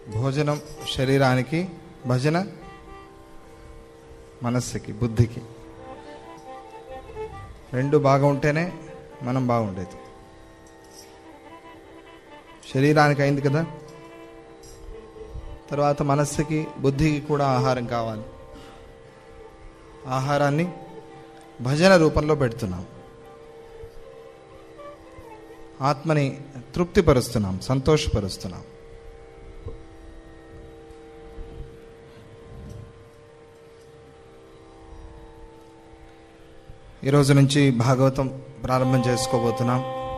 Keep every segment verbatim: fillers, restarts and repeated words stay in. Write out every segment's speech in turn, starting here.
భోజనం శరీరానికి, భజన మనస్సుకి, బుద్ధికి. రెండు బాగా ఉంటేనే మనం బాగుండేది. శరీరానికి అయింది కదా, తర్వాత మనస్సుకి బుద్ధికి కూడా ఆహారం కావాలి. ఆహారాన్ని భజన రూపంలో పెడుతున్నాం, ఆత్మని తృప్తిపరుస్తున్నాం, సంతోషపరుస్తున్నాం. ఈరోజు నుంచి భాగవతం ప్రారంభం చేసుకోబోతున్నాం.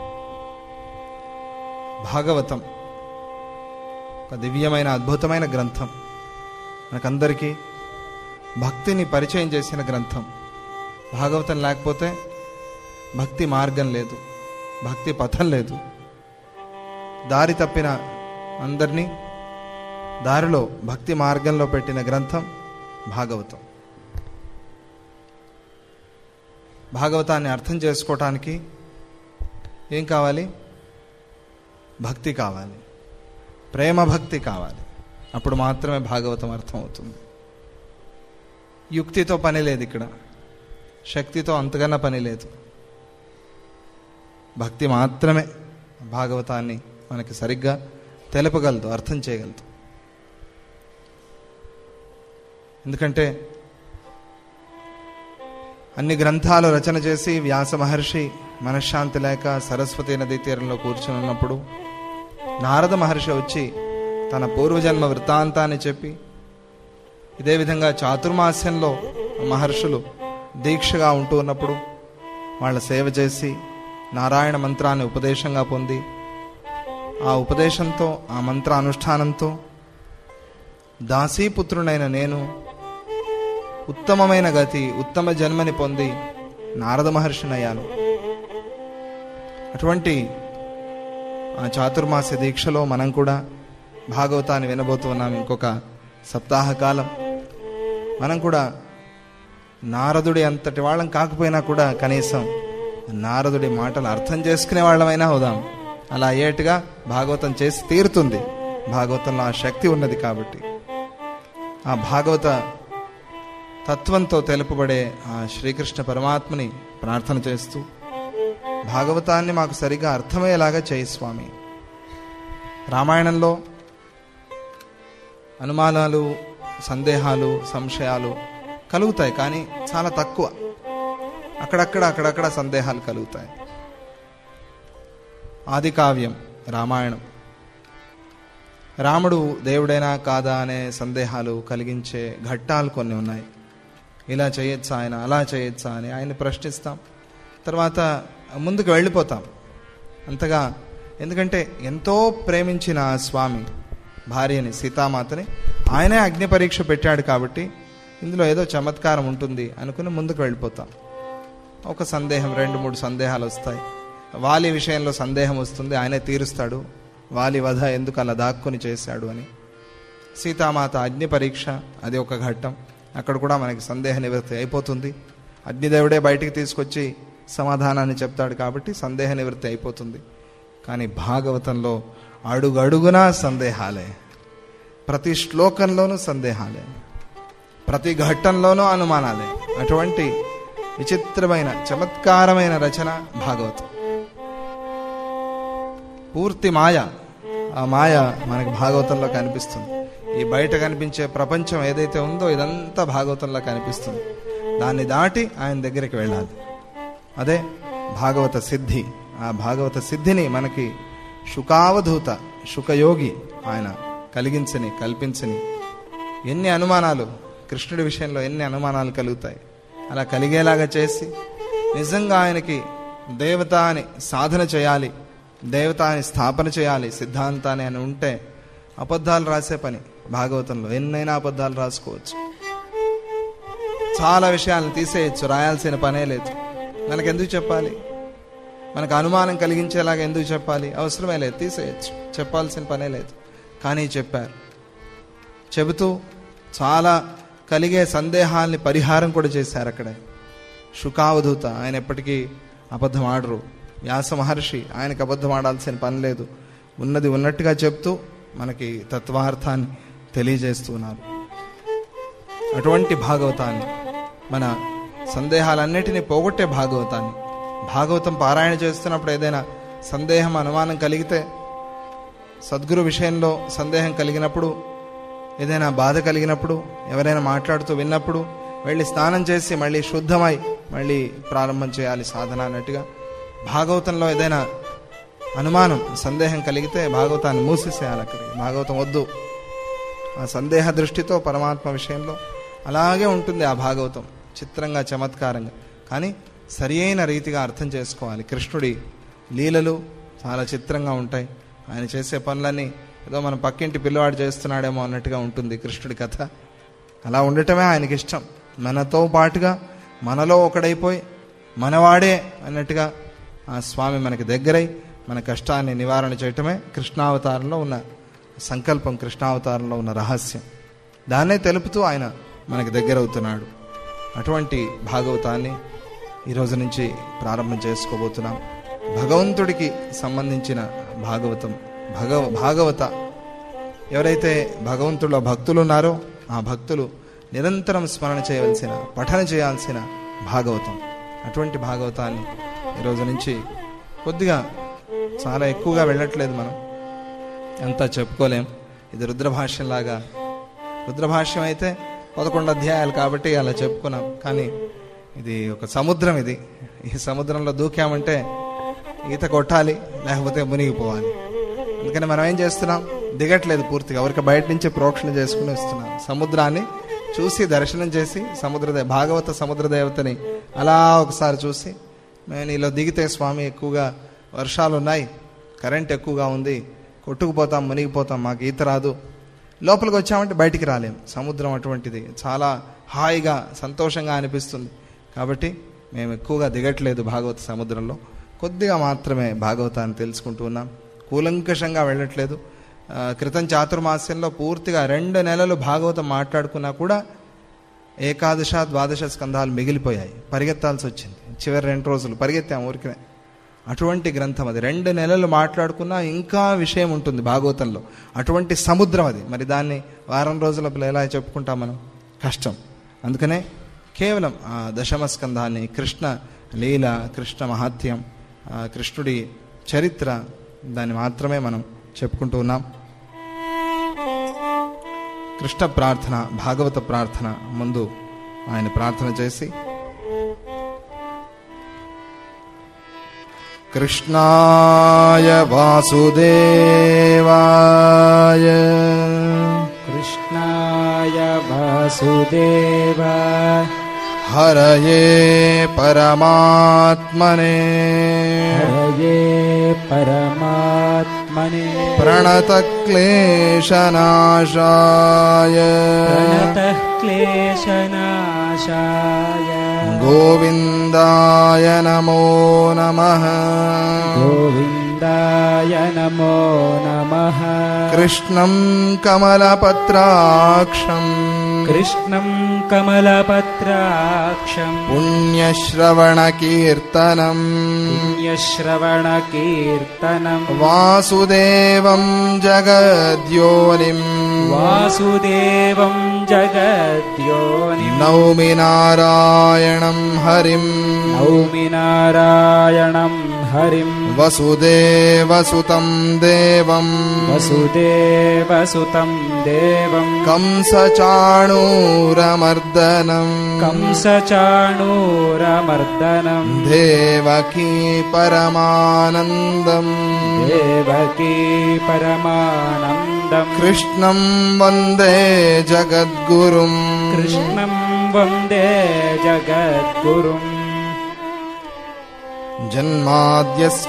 భాగవతం ఒక దివ్యమైన అద్భుతమైన గ్రంథం. మనకందరికీ భక్తిని పరిచయం చేసిన గ్రంథం. భాగవతం లేకపోతే భక్తి మార్గం లేదు, భక్తి పథం లేదు. దారి తప్పిన అందరినీ దారిలో భక్తి మార్గంలో పెట్టిన గ్రంథం భాగవతం. భాగవతాన్ని అర్థం చేసుకోవటానికి ఏం కావాలి? భక్తి కావాలి, ప్రేమ భక్తి కావాలి. అప్పుడు మాత్రమే భాగవతం అర్థం అవుతుంది. యుక్తితో పని లేదు ఇక్కడ, శక్తితో అంతకన్నా పని లేదు. భక్తి మాత్రమే భాగవతాన్ని మనకి సరిగ్గా తెలపగలదు, అర్థం చేయగలదు. ఎందుకంటే అన్ని గ్రంథాలు రచన చేసి వ్యాస మహర్షి మనశ్శాంతి లేక సరస్వతి నదీ తీరంలో కూర్చుని ఉన్నప్పుడు నారద మహర్షి వచ్చి తన పూర్వజన్మ వృత్తాంతాన్ని చెప్పి, ఇదే విధంగా చాతుర్మాస్యంలో మహర్షులు దీక్షగా ఉంటూ ఉన్నప్పుడు వాళ్ళ సేవ చేసి నారాయణ మంత్రాన్ని ఉపదేశంగా పొంది, ఆ ఉపదేశంతో ఆ మంత్ర అనుష్ఠానంతో దాసీపుత్రునైన నేను ఉత్తమమైన గతి, ఉత్తమ జన్మని పొంది నారద మహర్షినయ్యాను. అటువంటి ఆ చాతుర్మాస్య దీక్షలో మనం కూడా భాగవతాన్ని వినబోతున్నాం. ఇంకొక సప్తాహ కాలం మనం కూడా నారదుడి అంతటి వాళ్ళం కాకపోయినా కూడా కనీసం నారదుడి మాటలు అర్థం చేసుకునే వాళ్ళమైనా అవుదాం. అలా అయ్యేట్టుగా భాగవతం చేసి తీరుతుంది. భాగవతంలో ఆ శక్తి ఉన్నది కాబట్టి ఆ భాగవత తత్వంతో తెలుపబడే ఆ శ్రీకృష్ణ పరమాత్మని ప్రార్థన చేస్తూ, భాగవతాన్ని మాకు సరిగా అర్థమయ్యేలాగా చేయి స్వామి. రామాయణంలో అనుమానాలు, సందేహాలు, సంశయాలు కలుగుతాయి, కానీ చాలా తక్కువ. అక్కడక్కడ అక్కడక్కడ సందేహాలు కలుగుతాయి. ఆది కావ్యం రామాయణం. రాముడు దేవుడైనా కాదా అనే సందేహాలు కలిగించే ఘట్టాలు కొన్ని ఉన్నాయి. ఇలా చేయొచ్చా ఆయన, అలా చేయొచ్చా అని ఆయన ప్రశ్నిస్తాం, తర్వాత ముందుకు వెళ్ళిపోతాం అంతగా. ఎందుకంటే ఎంతో ప్రేమించిన ఆ స్వామి భార్యని, సీతామాతని ఆయనే అగ్ని పరీక్ష పెట్టాడు కాబట్టి ఇందులో ఏదో చమత్కారం ఉంటుంది అనుకుని ముందుకు వెళ్ళిపోతాం. ఒక సందేహం, రెండు మూడు సందేహాలు వస్తాయి. వాలి విషయంలో సందేహం వస్తుంది, ఆయనే తీరుస్తాడు. వాలి వధ ఎందుకు అలా దాక్కుని చేశాడు అని. సీతామాత అగ్ని పరీక్ష, అది ఒక ఘట్టం. అక్కడ కూడా మనకి సందేహ నివృత్తి అయిపోతుంది. అగ్నిదేవుడే బయటికి తీసుకొచ్చి సమాధానాన్ని చెప్తాడు కాబట్టి సందేహ నివృత్తి అయిపోతుంది. కానీ భాగవతంలో అడుగు అడుగునా సందేహాలే, ప్రతి శ్లోకంలోనూ సందేహాలే, ప్రతి ఘట్టంలోనూ అనుమానాలే. అటువంటి విచిత్రమైన చమత్కారమైన రచన భాగవతం. పూర్తి మాయ, ఆ మాయ మనకి భాగవతంలో కనిపిస్తుంది. ఈ బయట కనిపించే ప్రపంచం ఏదైతే ఉందో ఇదంతా భాగవతంలో కనిపిస్తుంది. దాన్ని దాటి ఆయన దగ్గరికి వెళ్ళాలి. అదే భాగవత సిద్ధి. ఆ భాగవత సిద్ధిని మనకి శుకావధూత, శుకయోగి ఆయన కలిగించని, కల్పించని. ఎన్ని అనుమానాలు కృష్ణుడి విషయంలో ఎన్ని అనుమానాలు కలుగుతాయి, అలా కలిగేలాగా చేసి నిజంగా ఆయనకి దేవత అని సాధన చేయాలి, దేవత అని స్థాపన చేయాలి, సిద్ధాంతాన్ని అని ఉంటే అబద్ధాలు రాసే పని. భాగవతంలో ఎన్నైనా అబద్ధాలు రాసుకోవచ్చు, చాలా విషయాలను తీసేయచ్చు, రాయాల్సిన పనే లేదు. మనకెందుకు చెప్పాలి? మనకు అనుమానం కలిగించేలాగా ఎందుకు చెప్పాలి? అవసరమే లేదు, తీసేయచ్చు, చెప్పాల్సిన పనే లేదు. కానీ చెప్పారు. చెబుతూ చాలా కలిగే సందేహాల్ని పరిహారం కూడా చేశారు అక్కడే. శుకావధూత, ఆయన ఎప్పటికీ అబద్ధం ఆడరు. వ్యాస మహర్షి, ఆయనకు అబద్ధం ఆడాల్సిన పని లేదు. ఉన్నది ఉన్నట్టుగా చెప్తూ మనకి తత్వార్థాన్ని తెలియజేస్తున్నారు. అటువంటి భాగవతాన్ని, మన సందేహాలన్నిటినీ పోగొట్టే భాగవతాన్ని, భాగవతం పారాయణ చేస్తున్నప్పుడు ఏదైనా సందేహం అనుమానం కలిగితే, సద్గురు విషయంలో సందేహం కలిగినప్పుడు, ఏదైనా బాధ కలిగినప్పుడు, ఎవరైనా మాట్లాడుతూ విన్నప్పుడు వెళ్ళి స్నానం చేసి మళ్ళీ శుద్ధమై మళ్ళీ ప్రారంభం చేయాలి సాధన అన్నట్టుగా, భాగవతంలో ఏదైనా అనుమానం సందేహం కలిగితే భాగవతాన్ని మూసేసేయాలి. అక్కడికి భాగవతం వద్దు. ఆ సందేహ దృష్టితో పరమాత్మ విషయంలో అలాగే ఉంటుంది ఆ భాగవతం, చిత్రంగా చమత్కారంగా. కానీ సరి అయిన రీతిగా అర్థం చేసుకోవాలి. కృష్ణుడి లీలలు చాలా చిత్రంగా ఉంటాయి. ఆయన చేసే పనులన్నీ ఏదో మన పక్కింటి పిల్లవాడు చేస్తున్నాడేమో అన్నట్టుగా ఉంటుంది కృష్ణుడి కథ. అలా ఉండటమే ఆయనకి ఇష్టం. మనతో పాటుగా మనలో ఒకడైపోయి మనవాడే అన్నట్టుగా ఆ స్వామి మనకి దగ్గరై మన కష్టాన్ని నివారణ చేయటమే కృష్ణావతారంలో ఉన్న సంకల్పం, కృష్ణావతారంలో ఉన్న రహస్యం. దాన్నే తెలుపుతూ ఆయన మనకి దగ్గర అవుతున్నాడు. అటువంటి భాగవతాన్ని ఈరోజు నుంచి ప్రారంభం చేసుకోబోతున్నాం. భగవంతుడికి సంబంధించిన భాగవతం, భగవ భాగవత ఎవరైతే భగవంతుడిలో భక్తులు ఉన్నారో ఆ భక్తులు నిరంతరం స్మరణ చేయవలసిన, పఠన చేయాల్సిన భాగవతం. అటువంటి భాగవతాన్ని ఈరోజు నుంచి కొద్దిగా, చాలా ఎక్కువగా వెళ్ళట్లేదు, మనం అంతా చెప్పుకోలేం. ఇది రుద్రభాష్యంలాగా, రుద్రభాష్యం అయితే పదకొండు అధ్యాయాలు కాబట్టి అలా చెప్పుకున్నాం. కానీ ఇది ఒక సముద్రం. ఇది ఈ సముద్రంలో దూకామంటే ఈత కొట్టాలి, లేకపోతే మునిగిపోవాలి. అందుకని మనం ఏం చేస్తున్నాం, దిగట్లేదు పూర్తిగా, ఎవరికి బయట నుంచి ప్రోక్షణ చేసుకుని వస్తున్నాం. సముద్రాన్ని చూసి దర్శనం చేసి, సముద్రదే భాగవత సముద్ర దేవతని అలా ఒకసారి చూసి, మేము నీలో దిగితే స్వామి ఎక్కువగా వర్షాలు ఉన్నాయి, కరెంట్ ఎక్కువగా ఉంది, కొట్టుకుపోతాం, మునిగిపోతాం, మాకు ఈత రాదు, లోపలికి వచ్చామంటే బయటికి రాలేం. సముద్రం అటువంటిది, చాలా హాయిగా సంతోషంగా అనిపిస్తుంది. కాబట్టి మేము ఎక్కువగా దిగట్లేదు భాగవత సముద్రంలో, కొద్దిగా మాత్రమే భాగవతాన్ని తెలుసుకుంటూ ఉన్నాం, కూలంకషంగా వెళ్ళట్లేదు. క్రితం చాతుర్మాస్యంలో పూర్తిగా రెండు నెలలు భాగవతం మాట్లాడుకున్నా కూడా ఏకాదశ ద్వాదశ స్కంధాలు మిగిలిపోయాయి, పరిగెత్తాల్సి వచ్చింది. చివరి రెండు రోజులు పరిగెత్తాం ఊరికే. అటువంటి గ్రంథం అది. రెండు నెలలు మాట్లాడుకున్నా ఇంకా విషయం ఉంటుంది భాగవతంలో. అటువంటి సముద్రం అది. మరి దాన్ని వారం రోజుల ఎలా చెప్పుకుంటాం మనం, కష్టం. అందుకనే కేవలం ఆ దశమ స్కంధాన్ని, కృష్ణ లీల, కృష్ణ మహాత్యం, కృష్ణుడి చరిత్ర, దాన్ని మాత్రమే మనం చెప్పుకుంటూ ఉన్నాం. కృష్ణ ప్రార్థన, భాగవత ప్రార్థన ముందు ఆయన ప్రార్థన చేసి, కృష్ణాయ వాసుదేవాయ కృష్ణాయ వాసుదేవాయ హరయే పరమాత్మనే హరయే పరమాత్మనే ప్రణతక్లేశనాశాయ ప్రణతక్లేశనాశాయ గోవిందాయ నమో నమః గోవిందాయ నమో నమః కృష్ణం కమలపత్రాక్షం కృష్ణం కమలపత్రాక్షం పుణ్యశ్రవణకీర్తనం పుణ్యశ్రవణకీర్తనం వాసుదేవం జగద్యోనిం వాసుదేవం జగద్యోనిం నౌమి నారాయణం హరిం నౌమి నారాయణం హరిం వసుదేవసుతం దేవం వసుదేవసుతం దేవం కంసచాణూరమర్దనం కంసచాణూరమర్దనం దేవకీ పరమానందం దేవకీ పరమానందం కృష్ణం వందే జగద్గురుం కృష్ణం వందే జగద్గురుం జన్మాద్యస్య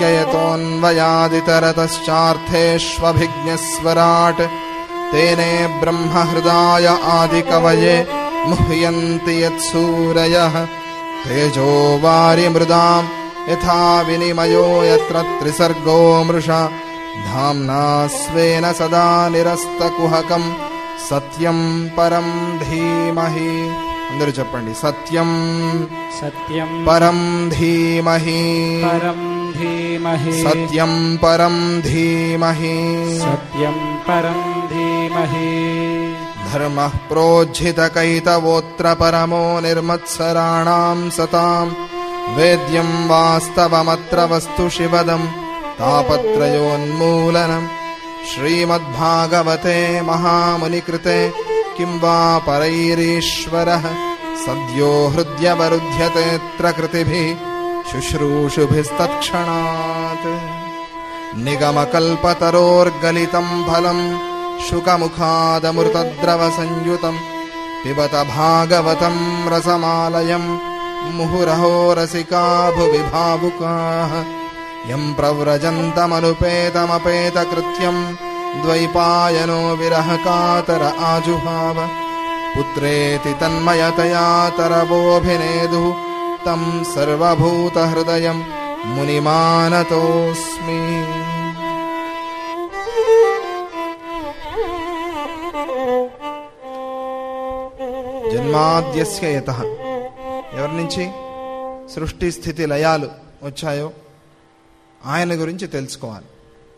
యతోన్వయాదితరతశ్చార్థేష్వభిజ్ఞస్వరాట్ తేనే బ్రహ్మహృదాయ ఆదికవయే ముహ్యంతి యత్సూరయః తేజో వారిమృదాం యథా వినిమయో యత్ర త్రిసర్గో మృషా ధామ్నా స్వేన సదా నిరస్తకుహకం సత్యం పరం ధీమహి. అందరూ చెప్పండి, సత్యం సత్యం పరం ధీమహి పరం धीमहि सत्यं परं धीमहि सत्यं परं धीमहि धर्मः प्रोज्झितकैतवोऽत्र परमो निर्मत्सराणां सतां वेद्यं वास्तवमत्र वस्तु शिवदं तापत्रयोन्मूलनम् श्रीमद्भागवते महामुनिकृते किं वा परैरीश्वरः सद्यो हृद्यवरुध्यतेऽत्र कृतिभिः शुश्रूषुभिस्तत्क्षणात् निगमकल्पतरोर्गलितं फलं शुकमुखादमृतद्रवसंयुतं पिबत भागवतं रसमालयं मुहुरहो रसिका भुवि भावुकाः यं प्रव्रजन्तमनुपेतमपेतकृत्यं द्वैपायनो विरहकातर आजुहाव पुत्रेति तन्मयतया तरवोऽभिनेदुः तं सर्वभूतहृदयं मुनिमानतोऽस्मि। జన్మాద్యస్య యతః ఎవరి నుంచి సృష్టి స్థితి లయాలు వచ్చాయో ఆయన గురించి తెలుసుకోవాలి.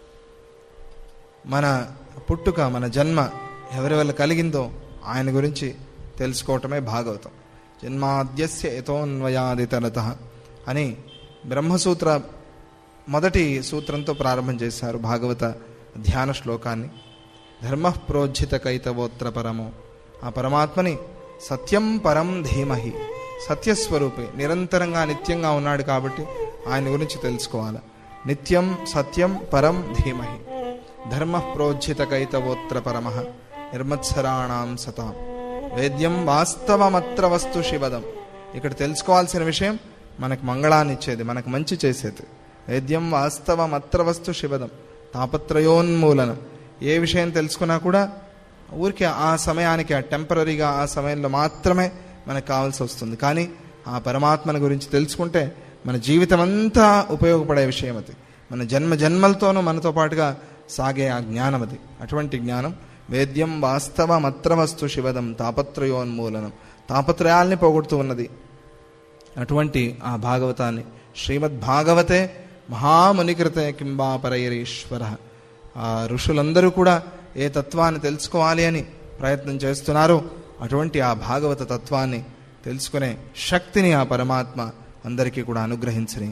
మన పుట్టుక మన జన్మ ఎవరి వల్ల కలిగిందో ఆయన గురించి తెలుసుకోవటమే భాగవతం. జన్మాద్యస్య యతోన్వయాదితరతః అని బ్రహ్మసూత్ర మొదటి సూత్రంతో ప్రారంభం చేశారు భాగవత ధ్యాన శ్లోకాన్ని. ధర్మః ప్రోజ్జిత కైతవోత్ర పరమో, ఆ పరమాత్మని సత్యం పరం ధీమహి, సత్యస్వరూపే నిరంతరంగా నిత్యంగా ఉన్నాడు కాబట్టి ఆయన గురించి తెలుసుకోవాలి. నిత్యం సత్యం పరం ధీమహి. ధర్మః ప్రోజ్జిత కైతవోత్ర పరమః నిర్మత్సరాణాం సతాం వేద్యం వాస్తవమత్ర వస్తు శివదం. ఇక్కడ తెలుసుకోవాల్సిన విషయం మనకు మంగళాన్ని ఇచ్చేది, మనకు మంచి చేసేది. వేద్యం వాస్తవమత్ర వస్తు శివదం తాపత్రయోన్మూలనం. ఏ విషయం తెలుసుకున్నా కూడా ఊరికి ఆ సమయానికి ఆ టెంపరీగా ఆ సమయంలో మాత్రమే మనకు కావాల్సి వస్తుంది. కానీ ఆ పరమాత్మని గురించి తెలుసుకుంటే మన జీవితం అంతా ఉపయోగపడే విషయం అది. మన జన్మ జన్మలతోనూ మనతో పాటుగా సాగే ఆ జ్ఞానం అది. అటువంటి జ్ఞానం వేద్యం వాస్తవమత్ర వస్తు శివదం తాపత్రయోన్మూలనం, తాపత్రయాల్ని పోగొడుతూ ఉన్నది. అటువంటి ఆ భాగవతాన్ని శ్రీమద్భాగవతే మహామునికృతే కింబా పరైరీశ్వర. ఆ ఋషులందరూ కూడా ఏ తత్వాన్ని తెలుసుకోవాలి అని ప్రయత్నం చేస్తున్నారో అటువంటి ఆ భాగవత తత్వాన్ని తెలుసుకునే శక్తిని ఆ పరమాత్మ అందరికీ కూడా అనుగ్రహించని.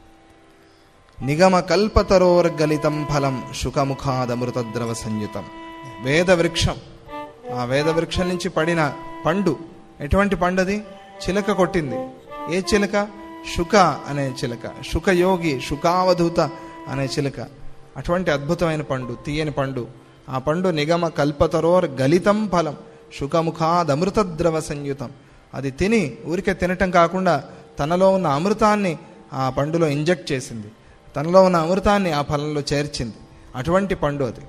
నిగమ కల్పతరోర్గలితం ఫలం శుకముఖాదమృతద్రవ సంయుతం. వేద వృక్షం, ఆ వేద వృక్షం నుంచి పడిన పండు ఎటువంటి పండు అది? చిలక కొట్టింది. ఏ చిలక? శుక అనే చిలక, శుకయోగి శుకావధూత అనే చిలక. అటువంటి అద్భుతమైన పండు, తీయని పండు. ఆ పండు నిగమ కల్పతరోర్ గలితం ఫలం శుకముఖాదమృతద్రవ సంయుతం. అది తిని ఊరికే తినటం కాకుండా తనలో ఉన్న అమృతాన్ని ఆ పండులో ఇంజెక్ట్ చేసింది, తనలో ఉన్న అమృతాన్ని ఆ ఫలంలో చేర్చింది. అటువంటి పండు అది.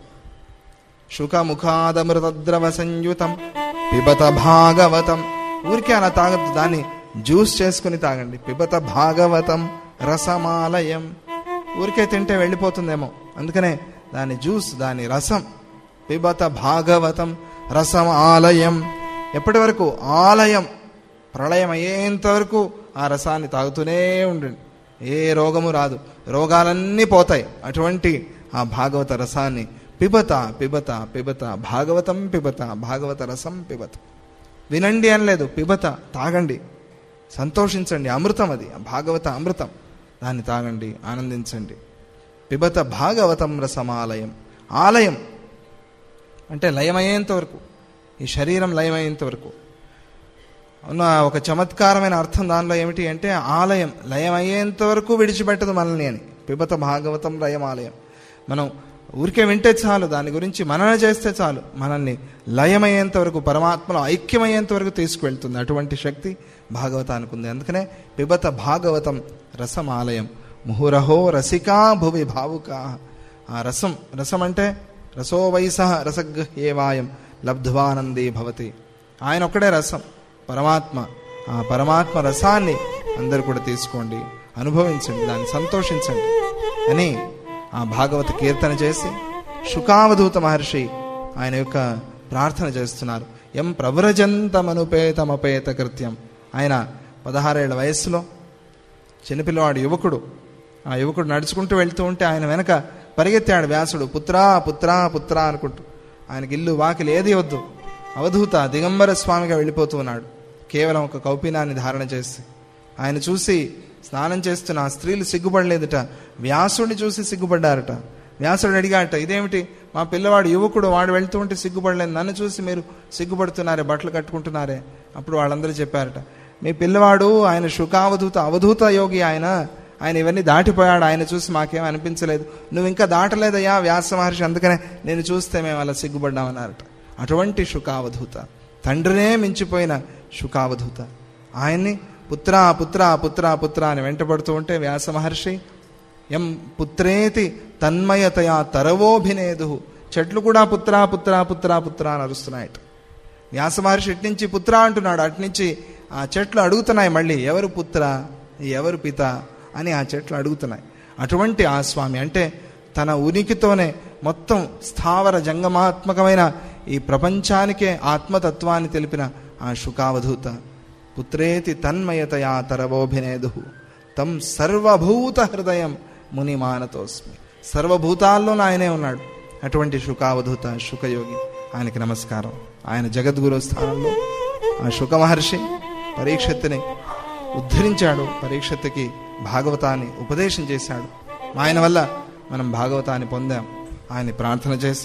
శుకముఖాదమృతద్రవ సంయుతం పిబత భాగవతం. ఊరికే అలా తాగద్దు, దాన్ని జ్యూస్ చేసుకుని తాగండి. పిబత భాగవతం రసమాలయం. ఊరికే తింటే వెళ్ళిపోతుందేమో, అందుకనే దాని జ్యూస్, దాని రసం. పిబత భాగవతం రసం ఆలయం. ఎప్పటి వరకు? ఆలయం, ప్రళయం అయ్యేంత వరకు ఆ రసాన్ని తాగుతూనే ఉండండి. ఏ రోగము రాదు, రోగాలన్నీ పోతాయి. అటువంటి ఆ భాగవత రసాన్ని పిబత పిబత పిబత భాగవతం పిబత భాగవత రసం పిబత. వినండి అనలేదు, పిబత తాగండి, సంతోషించండి. అమృతం అది, భాగవత అమృతం. దాన్ని తాగండి, ఆనందించండి. పిబత భాగవతం రసమాలయం. ఆలయం అంటే లయమయ్యేంత వరకు, ఈ శరీరం లయమయ్యేంత వరకు. ఉన్న ఒక చమత్కారమైన అర్థం దానిలో ఏమిటి అంటే ఆలయం లయమయ్యేంత వరకు విడిచిపెట్టదు మనల్ని అని. పిబత భాగవతం లయమాలయం. మనం ఊరికే వింటే చాలు, దాని గురించి మనన చేస్తే చాలు, మనల్ని లయమయ్యేంత వరకు, పరమాత్మలో ఐక్యమయ్యేంత వరకు తీసుకువెళ్తుంది. అటువంటి శక్తి భాగవతానికి ఉంది. అందుకనే పిబత భాగవతం రసమాలయం. ముహురహో రసికా భువి భావుకా. ఆ రసం, రసం అంటే రసో వయస రసగృహ్యేవాయం లబ్ధ్వానందే భవతి. ఆయన ఒక్కడే రసం, పరమాత్మ. ఆ పరమాత్మ రసాన్ని అందరూ కూడా తీసుకోండి, అనుభవించండి, దాన్ని సంతోషించండి అని ఆ భాగవత కీర్తన చేసి శుకావధూత మహర్షి ఆయన యొక్క ప్రార్థన చేస్తున్నారు. ఎం ప్రవ్రజంతమనుపేతమపేత కృత్యం. ఆయన పదహారేళ్ల వయస్సులో చిన్నపిల్లవాడు, యువకుడు, ఆ యువకుడు నడుచుకుంటూ వెళ్తూ ఉంటే ఆయన వెనక పరిగెత్తాడు వ్యాసుడు, పుత్రా పుత్రా పుత్రా అనుకుంటూ. ఆయనకి ఇల్లు వాకిలి ఏది వద్దు, అవధూత దిగంబర స్వామిగా వెళ్ళిపోతూ ఉన్నాడు, కేవలం ఒక కౌపీనాన్ని ధారణ చేసి. ఆయన చూసి స్నానం చేస్తున్న ఆ స్త్రీలు సిగ్గుపడలేదుట, వ్యాసుడిని చూసి సిగ్గుపడ్డారట. వ్యాసుడు అడిగాట, ఇదేమిటి మా పిల్లవాడు యువకుడు, వాడు వెళ్తూ ఉంటే సిగ్గుపడలేదు, నన్ను చూసి మీరు సిగ్గుపడుతున్నారే, బట్టలు కట్టుకుంటున్నారే. అప్పుడు వాళ్ళందరూ చెప్పారట, మీ పిల్లవాడు ఆయన శుకావధూత అవధూత యోగి, ఆయన ఆయన ఇవన్నీ దాటిపోయాడు, ఆయన చూసి మాకేం అనిపించలేదు. నువ్వు ఇంకా దాటలేదయ్యా వ్యాస మహర్షి, అందుకనే నేను చూస్తే మేము అలా సిగ్గుపడ్డామన్నారట. అటువంటి శుకావధూత, తండ్రినే మించిపోయిన శుకావధూత, ఆయన్ని పుత్ర పుత్ర పుత్ర పుత్ర అని వెంటబడుతూ ఉంటే వ్యాస మహర్షి ఎం పుత్రేతి తన్మయతయా తరవోభినేదు, చెట్లు కూడా పుత్ర పుత్ర పుత్ర పుత్ర అని అరుస్తున్నాయట. వ్యాస మహర్షి ఇట్నుంచి పుత్ర అంటున్నాడు, అట్నుంచి ఆ చెట్లు అడుగుతున్నాయి మళ్ళీ ఎవరు పుత్ర ఎవరు పిత అని ఆ చెట్లు అడుగుతున్నాయి. అటువంటి ఆ స్వామి అంటే తన ఉనికితోనే మొత్తం స్థావర జంగమాత్మకమైన ఈ ప్రపంచానికే ఆత్మతత్వాన్ని తెలిపిన ఆ శుకావధూత, పుత్రేతి తన్మయతయా తరవోభినేదు తం సర్వభూత హృదయం ముని మానతోస్మి. సర్వభూతాల్లో ఆయనే ఉన్నాడు. అటువంటి శుకావధూత శుకయోగి, ఆయనకి నమస్కారం. ఆయన జగద్గురు స్థానంలో ఆ శుక మహర్షి పరీక్షత్తుని ఉద్ధరించాడు, పరీక్షత్తుకి భాగవతాన్ని ఉపదేశం చేశాడు. ఆయన వల్ల మనం భాగవతాన్ని పొందాం. ఆయన ప్రార్థన చేసి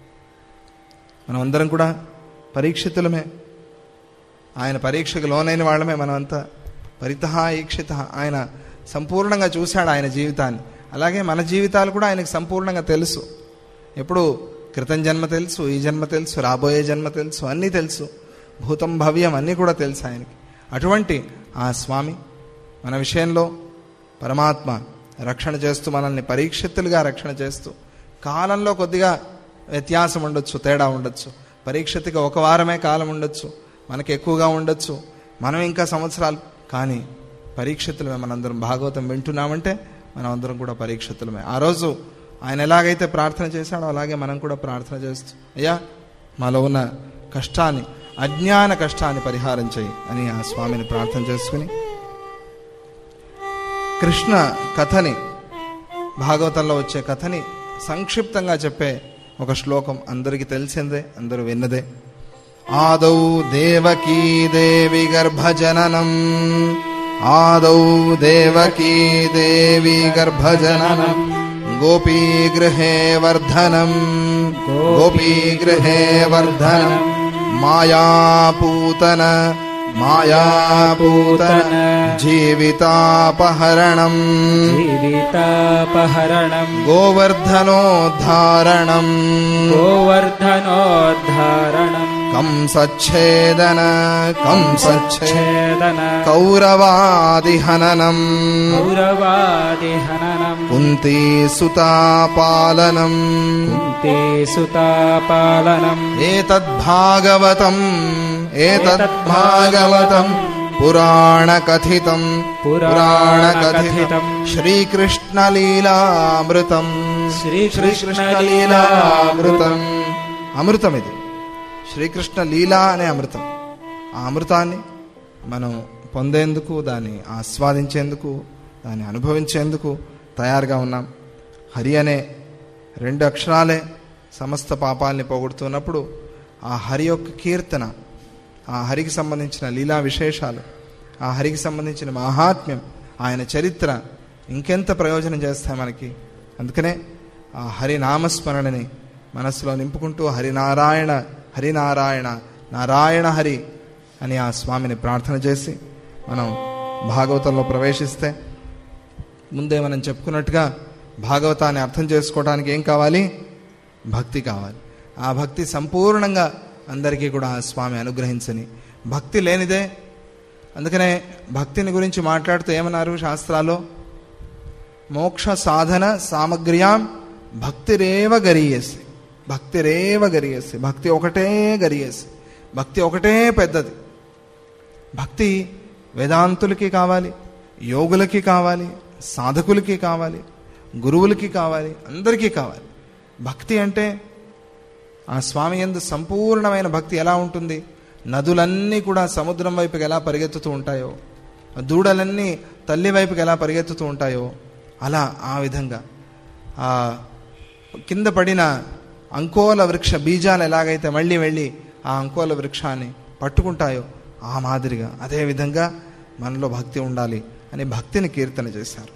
మనం అందరం కూడా పరీక్షితులమే, ఆయన పరీక్షకు లోనైన వాళ్ళమే మనమంతా. పరితః ఈక్షిత, ఆయన సంపూర్ణంగా చూశాడు ఆయన జీవితాన్ని. అలాగే మన జీవితాలు కూడా ఆయనకు సంపూర్ణంగా తెలుసు. ఎప్పుడు క్రితం జన్మ తెలుసు, ఈ జన్మ తెలుసు, రాబోయే జన్మ తెలుసు, అన్నీ తెలుసు, భూతం భవ్యం అన్నీ కూడా తెలుసు ఆయనకి. అటువంటి ఆ స్వామి మన విషయంలో పరమాత్మ రక్షణ చేస్తూ, మనల్ని పరీక్షితులుగా రక్షణ చేస్తూ, కాలంలో కొద్దిగా వ్యత్యాసం ఉండొచ్చు, తేడా ఉండొచ్చు. పరీక్షితుగా ఒక వారమే కాలం ఉండొచ్చు, మనకి ఎక్కువగా ఉండొచ్చు, మనం ఇంకా సంవత్సరాలు. కానీ పరీక్షితులమే మనందరం. భాగవతం వింటున్నామంటే మనం అందరం కూడా పరీక్షితులమే. ఆ రోజు ఆయన ఎలాగైతే ప్రార్థన చేశాడో అలాగే మనం కూడా ప్రార్థన చేస్తూ, అయ్యా మాలో ఉన్న కష్టాన్ని, అజ్ఞాన కష్టాన్ని పరిహారం చేయి అని ఆ స్వామిని ప్రార్థన చేసుకుని కృష్ణ కథని, భాగవతంలో వచ్చే కథని సంక్షిప్తంగా చెప్పే ఒక శ్లోకం అందరికీ తెలిసిందే, అందరూ విన్నదే. ఆదౌ దేవకీ దేవి గర్భజననం, ఆదౌ దేవకీ దేవి గర్భజననం, గోపీగృహే వర్ధనం, గోపీగృహే వర్ధనం, మాయాపూతన మాయాపూతన జీవితాపహరణం, జీవితాపహరణం, గోవర్ధనోద్ధారణం, గోవర్ధనోద్ధారణం, కంసచ్ఛేదన కంసచ్ఛేదన, కౌరవాదిహననం, కౌరవాదిహననం, కుంతీసుతాపాలనం, కుంతీసుతాపాలనం, ఏతద్భాగవతం ఏతద్భాగవతం పురాణకథితం పురాణకథితం శ్రీకృష్ణలీలామృతం, శ్రీకృష్ణలీలామృతం. అమృతం ఇది, శ్రీకృష్ణ లీలా అనే అమృతం. ఆ అమృతాన్ని మనం పొందేందుకు, దాన్ని ఆస్వాదించేందుకు, దాన్ని అనుభవించేందుకు తయారుగా ఉన్నాం. హరి అనే రెండు అక్షరాలే సమస్త పాపాలని పోగొడుతున్నప్పుడు ఆ హరి యొక్క కీర్తన, ఆ హరికి సంబంధించిన లీలా విశేషాలు, ఆ హరికి సంబంధించిన మహాత్మ్యం, ఆయన చరిత్ర ఇంకెంత ప్రయోజనం చేస్తాయి మనకి. అందుకనే ఆ హరి నామస్మరణని మనస్సులో నింపుకుంటూ హరినారాయణ హరినారాయణ నారాయణ హరి అని ఆ స్వామిని ప్రార్థన చేసి మనం భాగవతంలో ప్రవేశిస్తే, ముందే మనం చెప్పుకున్నట్టుగా భాగవతాన్ని అర్థం చేసుకోవడానికి ఏం కావాలి? భక్తి కావాలి. ఆ భక్తి సంపూర్ణంగా అందరికీ కూడా ఆ స్వామి అనుగ్రహించని. భక్తి లేనిదే, అందుకనే భక్తిని గురించి మాట్లాడుతూ ఏమన్నారు శాస్త్రాల్లో? మోక్ష సాధన సామగ్ర్యాం భక్తిరేవ గరీయసి, భక్తిరేవ గరీయసి. భక్తి ఒకటే గరీయసి, భక్తి ఒకటే పెద్దది. భక్తి వేదాంతులకి కావాలి, యోగులకి కావాలి, సాధకులకి కావాలి, గురువులకి కావాలి, అందరికీ కావాలి. భక్తి అంటే ఆ స్వామి యందు సంపూర్ణమైన భక్తి ఎలా ఉంటుంది? నదులన్నీ కూడా సముద్రం వైపుకి ఎలా పరిగెత్తుతూ ఉంటాయో, దూడలన్నీ తల్లి వైపుకి ఎలా పరిగెత్తుతూ ఉంటాయో, అలా ఆ విధంగా ఆ కింద పడిన అంకోల వృక్ష బీజాలు ఎలాగైతే మళ్ళీ వెళ్ళి ఆ అంకోల వృక్షాన్ని పట్టుకుంటాయో ఆ మాదిరిగా అదేవిధంగా మనలో భక్తి ఉండాలి అని భక్తిని కీర్తన చేశారు.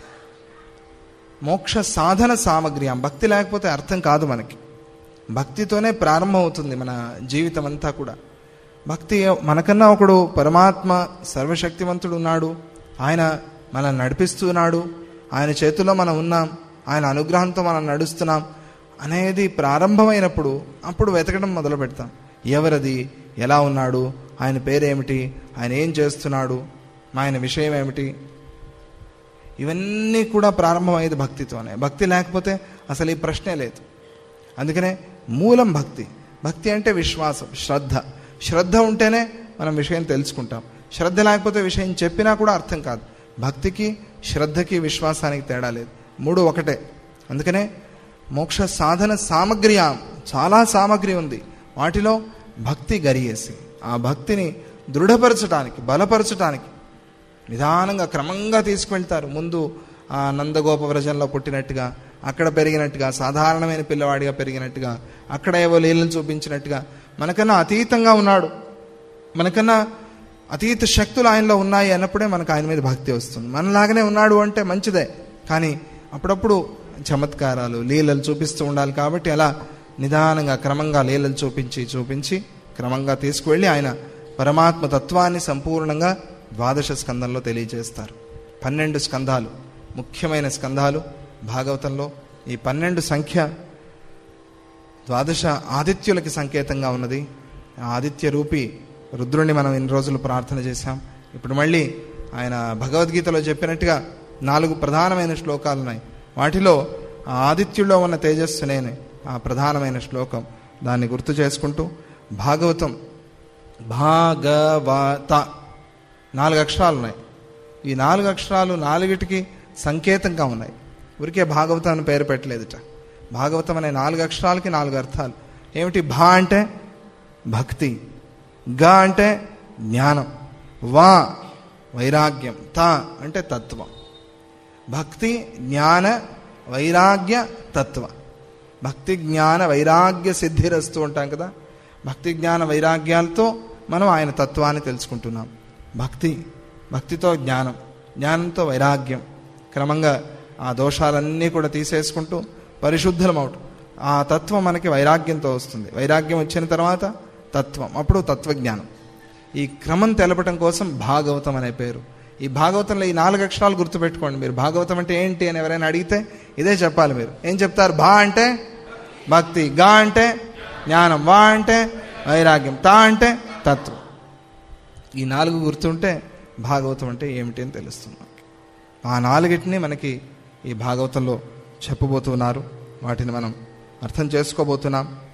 మోక్ష సాధన సామగ్రి. భక్తి లేకపోతే అర్థం కాదు మనకి. భక్తితోనే ప్రారంభమవుతుంది మన జీవితం అంతా కూడా. భక్తి మనకన్నా ఒకడు పరమాత్మ సర్వశక్తివంతుడు ఉన్నాడు, ఆయన మనల్ని నడిపిస్తున్నాడు, ఆయన చేతుల్లో మనం ఉన్నాం, ఆయన అనుగ్రహంతో మనం నడుస్తున్నాం అనేది ప్రారంభమైనప్పుడు అప్పుడు వెతకడం మొదలు పెడతాం. ఎవరది, ఎలా ఉన్నాడు, ఆయన పేరేమిటి, ఆయన ఏం చేస్తున్నాడు, ఆయన విషయం ఏమిటి, ఇవన్నీ కూడా ప్రారంభమయ్యేది భక్తితోనే. భక్తి లేకపోతే అసలు ఈ ప్రశ్నే లేదు. అందుకనే మూలం భక్తి. భక్తి అంటే విశ్వాసం, శ్రద్ధ. శ్రద్ధ ఉంటేనే మనం విషయం తెలుసుకుంటాం. శ్రద్ధ లేకపోతే విషయం చెప్పినా కూడా అర్థం కాదు. భక్తికి, శ్రద్ధకి, విశ్వాసానికి తేడా లేదు, మూడు ఒకటే. అందుకనే మోక్ష సాధన సామగ్రి, చాలా సామగ్రి ఉంది. వాటిలో భక్తి గరియేసి ఆ భక్తిని దృఢపరచడానికి, బలపరచడానికి నిదానంగా క్రమంగా తీసుకువెళ్తారు. ముందు ఆ నందగోప వ్రజంలో పుట్టినట్టుగా, అక్కడ పెరిగినట్టుగా, సాధారణమైన పిల్లవాడిగా పెరిగినట్టుగా, అక్కడ ఏవో లీలలు చూపించినట్టుగా మనకన్నా అతీతంగా ఉన్నాడు, మనకన్నా అతీత శక్తులు ఆయనలో ఉన్నాయి అన్నప్పుడే మనకు ఆయన మీద భక్తి వస్తుంది. మనలాగానే ఉన్నాడు అంటే మంచిదే, కానీ అప్పుడప్పుడు చమత్కారాలు, లీలలు చూపిస్తూ ఉండాలి. కాబట్టి అలా నిదానంగా క్రమంగా లీలలు చూపించి చూపించి క్రమంగా తీసుకువెళ్ళి ఆయన పరమాత్మ తత్వాన్ని సంపూర్ణంగా ద్వాదశ స్కందంలో తెలియజేస్తారు. పన్నెండు స్కందాలు, ముఖ్యమైన స్కందాలు భాగవతంలో. ఈ పన్నెండు సంఖ్య ద్వాదశ ఆదిత్యులకి సంకేతంగా ఉన్నది. ఆ ఆదిత్య రూపి రుద్రుణ్ణి మనం ఇన్ని రోజులు ప్రార్థన చేశాం. ఇప్పుడు మళ్ళీ ఆయన భగవద్గీతలో చెప్పినట్టుగా నాలుగు ప్రధానమైన శ్లోకాలు ఉన్నాయి. వాటిలో ఆ ఆదిత్యుల్లో ఉన్న తేజస్సునే ఆ ప్రధానమైన శ్లోకం. దాన్ని గుర్తు చేసుకుంటూ భాగవతం భాగవత నాలుగు అక్షరాలు ఉన్నాయి. ఈ నాలుగు అక్షరాలు నాలుగిటికి సంకేతంగా ఉన్నాయి. ఊరికే భాగవతం అని పేరు పెట్టలేదుట. భాగవతం అనే నాలుగు అక్షరాలకి నాలుగు అర్థాలు ఏమిటి? భా అంటే భక్తి, గ అంటే జ్ఞానం, వా వైరాగ్యం, త అంటే తత్వం. భక్తి, జ్ఞాన, వైరాగ్య, తత్వ. భక్తి జ్ఞాన వైరాగ్య సిద్ధిరస్తూ ఉంటాం కదా. భక్తి జ్ఞాన వైరాగ్యాలతో మనం ఆయన తత్వాన్ని తెలుసుకుంటున్నాం. భక్తి, భక్తితో జ్ఞానం, జ్ఞానంతో వైరాగ్యం, క్రమంగా ఆ దోషాలన్నీ కూడా తీసేసుకుంటూ పరిశుద్ధమవుతాం. ఆ తత్వం మనకి వైరాగ్యంతో వస్తుంది. వైరాగ్యం వచ్చిన తర్వాత తత్వం, అప్పుడు తత్వజ్ఞానం. ఈ క్రమం తెలపటం కోసం భాగవతం అనే పేరు. ఈ భాగవతంలో ఈ నాలుగు అక్షరాలు గుర్తుపెట్టుకోండి. మీరు భాగవతం అంటే ఏంటి అని ఎవరైనా అడిగితే ఇదే చెప్పాలి. మీరు ఏం చెప్తారు? భా అంటే భక్తి, గా అంటే జ్ఞానం, వా అంటే వైరాగ్యం, తా అంటే తత్వం. ఈ నాలుగు గుర్తుంటే భాగవతం అంటే ఏమిటి అని తెలుస్తుంది. ఆ నాలుగిటిని మనకి ఈ భాగవతంలో చెప్పబోతున్నారు. వాటిని మనం అర్థం చేసుకోబోతున్నాం.